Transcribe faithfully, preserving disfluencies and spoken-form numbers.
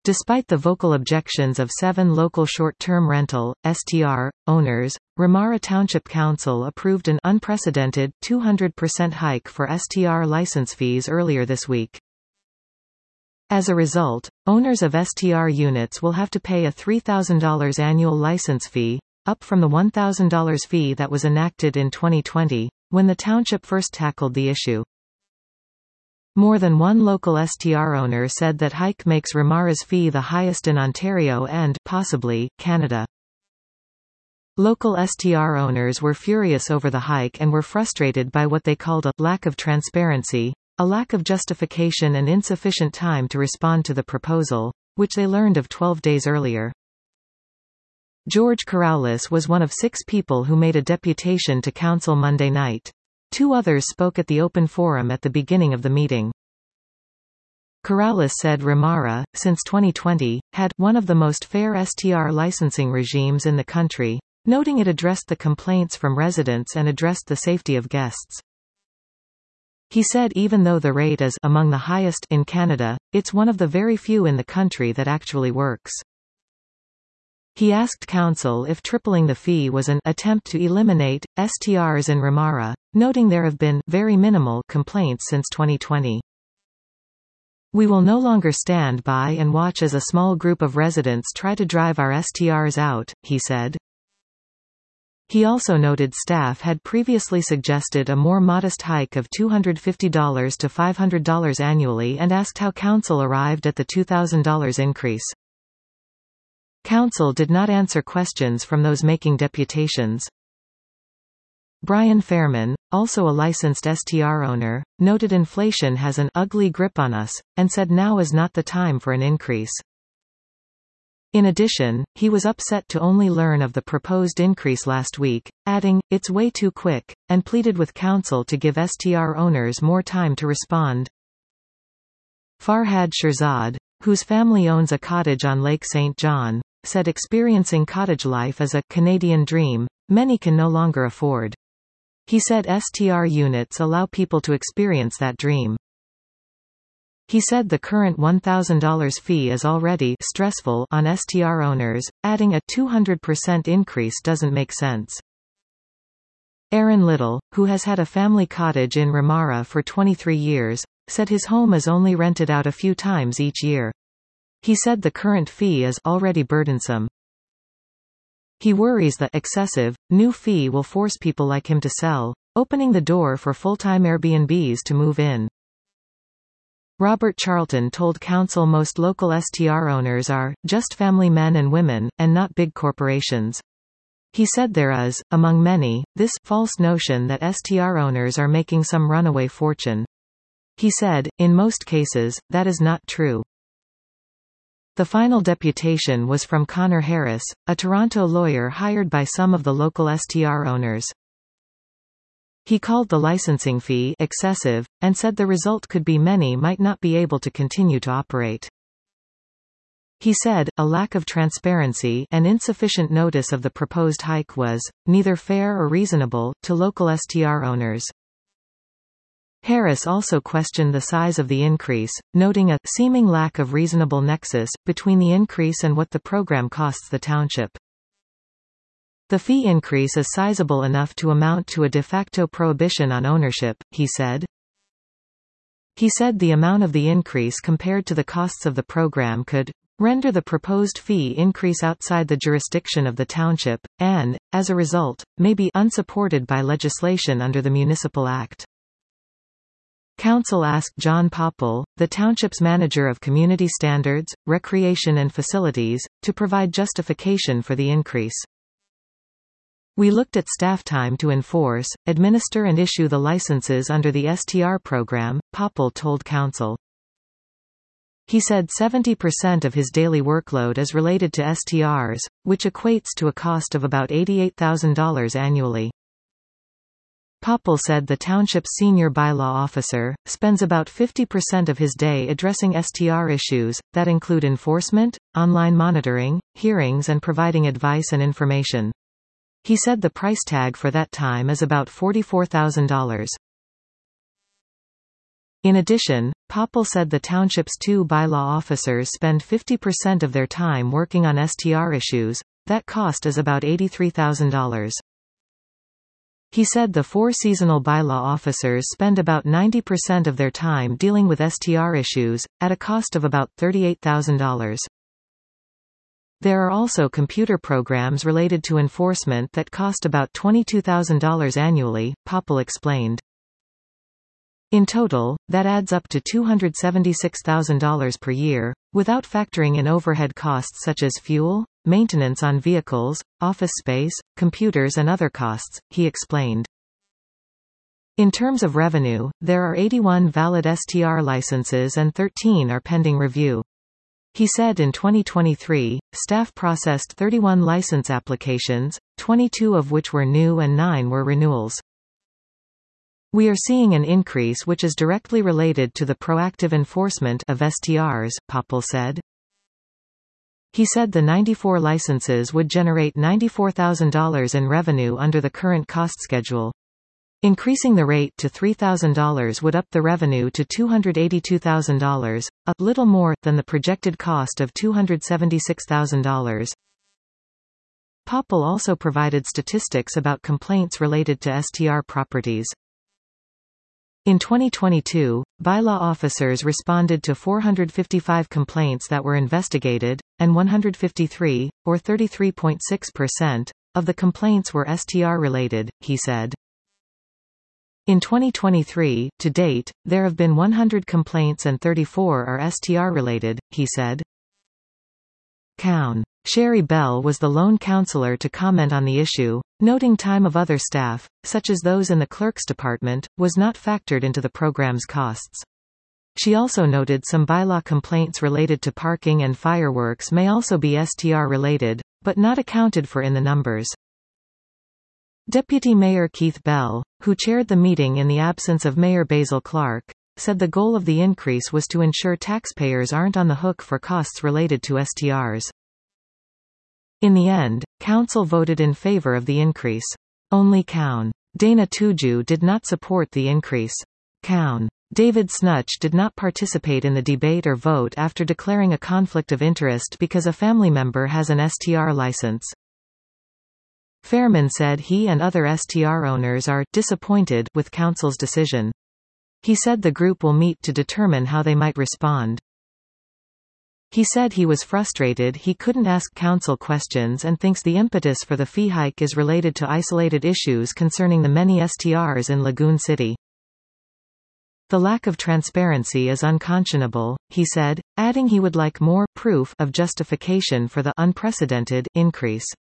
Despite the vocal objections of seven local short-term rental, S T R, owners, Ramara Township Council approved an unprecedented two hundred percent hike for S T R license fees earlier this week. As a result, owners of S T R units will have to pay a three thousand dollars annual license fee, up from the one thousand dollars fee that was enacted in twenty twenty, when the township first tackled the issue. More than one local S T R owner said that hike makes Ramara's fee the highest in Ontario and, possibly, Canada. Local S T R owners were furious over the hike and were frustrated by what they called a lack of transparency, a lack of justification and insufficient time to respond to the proposal, which they learned of twelve days earlier. George Corrales was one of six people who made a deputation to council Monday night. Two others spoke at the open forum at the beginning of the meeting. Corrales said Ramara, since twenty twenty, had one of the most fair S T R licensing regimes in the country, noting it addressed the complaints from residents and addressed the safety of guests. He said even though the rate is among the highest in Canada, it's one of the very few in the country that actually works. He asked council if tripling the fee was an attempt to eliminate S T Rs in Ramara, noting there have been very minimal complaints since twenty twenty. We will no longer stand by and watch as a small group of residents try to drive our S T Rs out, he said. He also noted staff had previously suggested a more modest hike of two hundred fifty dollars to five hundred dollars annually and asked how council arrived at the two thousand dollars increase. Council did not answer questions from those making deputations. Brian Fairman, also a licensed S T R owner, noted inflation has an ugly grip on us, and said now is not the time for an increase. In addition, he was upset to only learn of the proposed increase last week, adding, "It's way too quick," and pleaded with council to give S T R owners more time to respond. Farhad Shirzad, whose family owns a cottage on Lake Saint John, said experiencing cottage life is a Canadian dream many can no longer afford. He said S T R units allow people to experience that dream. He said the current one thousand dollars fee is already stressful on S T R owners, adding a two hundred percent increase doesn't make sense. Aaron Little, who has had a family cottage in Ramara for twenty-three years, said his home is only rented out a few times each year. He said the current fee is already burdensome. He worries the excessive, new fee will force people like him to sell, opening the door for full-time Airbnbs to move in. Robert Charlton told council most local S T R owners are just family men and women, and not big corporations. He said there is, among many, this false notion that S T R owners are making some runaway fortune. He said, in most cases, that is not true. The final deputation was from Connor Harris, a Toronto lawyer hired by some of the local S T R owners. He called the licensing fee excessive, and said the result could be many might not be able to continue to operate. He said, a lack of transparency and insufficient notice of the proposed hike was, neither fair or reasonable, to local S T R owners. Harris also questioned the size of the increase, noting a seeming lack of reasonable nexus between the increase and what the program costs the township. The fee increase is sizable enough to amount to a de facto prohibition on ownership, he said. He said the amount of the increase compared to the costs of the program could render the proposed fee increase outside the jurisdiction of the township, and, as a result, may be unsupported by legislation under the Municipal Act. Council asked John Popple, the township's manager of community standards, recreation and facilities, to provide justification for the increase. We looked at staff time to enforce, administer and issue the licenses under the S T R program, Popple told council. He said seventy percent of his daily workload is related to S T Rs, which equates to a cost of about eighty-eight thousand dollars annually. Popple said the township's senior bylaw officer spends about fifty percent of his day addressing S T R issues, that include enforcement, online monitoring, hearings and providing advice and information. He said the price tag for that time is about forty-four thousand dollars. In addition, Popple said the township's two bylaw officers spend fifty percent of their time working on S T R issues. That cost is about eighty-three thousand dollars. He said the four seasonal bylaw officers spend about ninety percent of their time dealing with S T R issues, at a cost of about thirty-eight thousand dollars. There are also computer programs related to enforcement that cost about twenty-two thousand dollars annually, Popple explained. In total, that adds up to two hundred seventy-six thousand dollars per year, without factoring in overhead costs such as fuel, maintenance on vehicles, office space, computers and other costs, he explained. In terms of revenue, there are eighty-one valid S T R licenses and thirteen are pending review. He said in twenty twenty-three, staff processed thirty-one license applications, twenty-two of which were new and nine were renewals. We are seeing an increase which is directly related to the proactive enforcement of S T Rs, Popple said. He said the ninety-four licenses would generate ninety-four thousand dollars in revenue under the current cost schedule. Increasing the rate to three thousand dollars would up the revenue to two hundred eighty-two thousand dollars, a little more than the projected cost of two hundred seventy-six thousand dollars. Popple also provided statistics about complaints related to S T R properties. In twenty twenty-two, bylaw officers responded to four hundred fifty-five complaints that were investigated, and one hundred fifty-three, or thirty-three point six percent, of the complaints were S T R-related, he said. In twenty twenty-three, to date, there have been one hundred complaints and thirty-four are S T R-related, he said. Cown. Sherry Bell was the lone counselor to comment on the issue, noting time of other staff, such as those in the clerk's department, was not factored into the program's costs. She also noted some bylaw complaints related to parking and fireworks may also be S T R-related, but not accounted for in the numbers. Deputy Mayor Keith Bell, who chaired the meeting in the absence of Mayor Basil Clark, said the goal of the increase was to ensure taxpayers aren't on the hook for costs related to S T Rs. In the end, Council voted in favor of the increase. Only Cown. Dana Tuju did not support the increase. Cown. David Snutch did not participate in the debate or vote after declaring a conflict of interest because a family member has an S T R license. Fairman said he and other S T R owners are disappointed with Council's decision. He said the group will meet to determine how they might respond. He said he was frustrated he couldn't ask Council questions and thinks the impetus for the fee hike is related to isolated issues concerning the many S T Rs in Lagoon City. The lack of transparency is unconscionable, he said, adding he would like more proof of justification for the unprecedented increase.